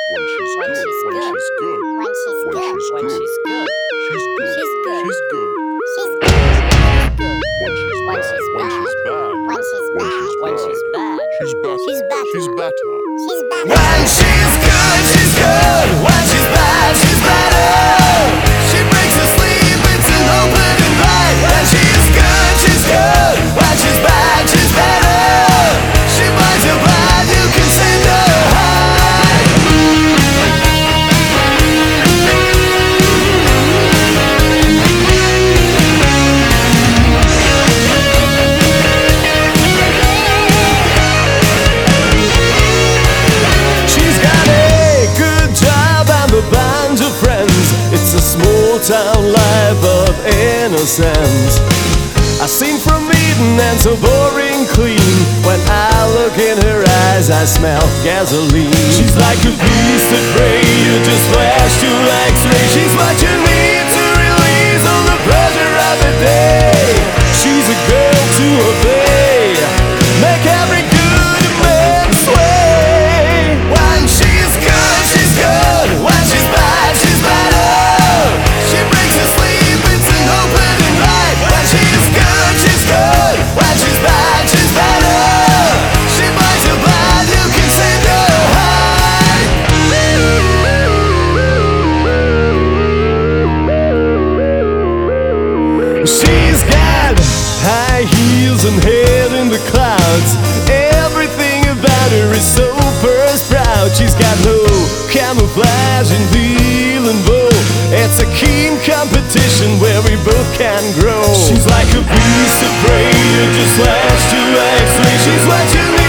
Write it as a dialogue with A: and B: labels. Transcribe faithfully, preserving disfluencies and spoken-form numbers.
A: When she's
B: When
A: good.
B: she's
A: When
B: good.
A: she's good.
B: When she's
A: When
B: good.
A: she's
B: When
A: good.
B: she's good.
A: She's good.
B: She's good.
A: She's good.
B: She's good.
A: When she's
B: When
A: bad.
B: she's
A: When
B: bad.
A: she's bad.
B: When she's
A: When
B: bad.
A: she's
B: When
A: bad.
B: she's bad.
A: She's better.
B: She's better.
A: She's better.
B: She's better.
C: When she's good, she's good. When she's bad, she's better. She brings her sleep, it's an open and bright. When she's good, she's good. When she's bad, she's better. She finds you bad, you can send her high. She's got a good job and a band of friends. It's a small town life of innocence. I seem from Eden and so boring clean. When I look in her eyes, I smell gasoline. She's like a beast of prey, you just flash to X-ray. She's what you need to release all the pressure of the day. She's a girl to obey, make every good man sway. When she's good, she's good. When she's bad, she's better. She brings her sleep, it's an open and bright. When she's good, she's good. When she's bad, she's better. She buys you bad, you can send her high. She's got high heels and head in the clouds. Everything about her is so first proud. She's got no camouflage in heel and bow. It's a keen competition where we both can grow. She's like a beast of prey, you just flash to X-ray. She's what you need